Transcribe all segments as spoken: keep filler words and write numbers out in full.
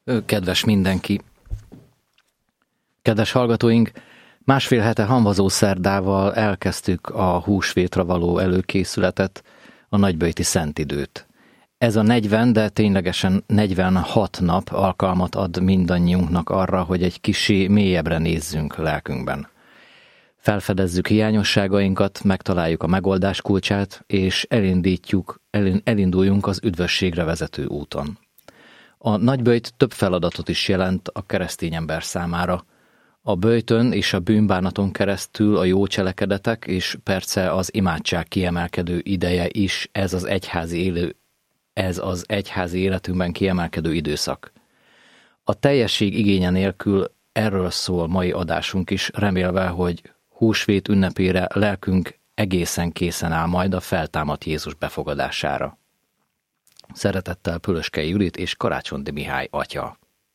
Kedves mindenki! Kedves hallgatóink! Másfél hete hamvazó szerdával elkezdtük a húsvétra való előkészületet, a nagyböjti szentidőt. Ez a negyven, de ténylegesen negyvenhat nap alkalmat ad mindannyiunknak arra, hogy egy kissé mélyebbre nézzünk lelkünkben. Felfedezzük hiányosságainkat, megtaláljuk a megoldás kulcsát, és elindítjuk, elinduljunk az üdvösségre vezető úton. A nagyböjt több feladatot is jelent a keresztény ember számára. A böjtön és a bűnbánaton keresztül a jó cselekedetek és persze az imádság kiemelkedő ideje is ez az egyházi élő, ez az egyházi életünkben kiemelkedő időszak. A teljesség igénye nélkül erről szól mai adásunk is, remélve, hogy húsvét ünnepére lelkünk egészen készen áll majd a feltámadt Jézus befogadására. Szeretettel Pölöskei Judit és Karácsonyi Mihály atya.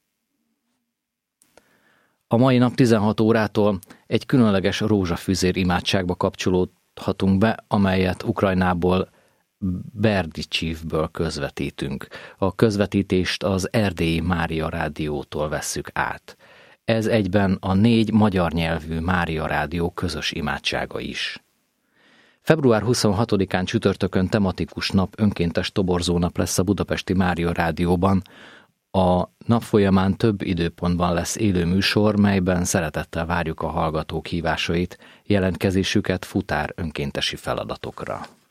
A mai nap tizenhat órától egy különleges rózsafüzér imádságba kapcsolódhatunk be, amelyet Ukrajnából, Berdicsivből közvetítünk. A közvetítést az Erdélyi Mária Rádiótól vesszük át. Ez egyben a négy magyar nyelvű Mária Rádió közös imádsága is. február huszonhatodikán csütörtökön tematikus nap, önkéntes toborzónap lesz a Budapesti Mária Rádióban. A nap folyamán több időpontban lesz élő műsor, melyben szeretettel várjuk a hallgatók hívásait, jelentkezésüket futár önkéntesi feladatokra.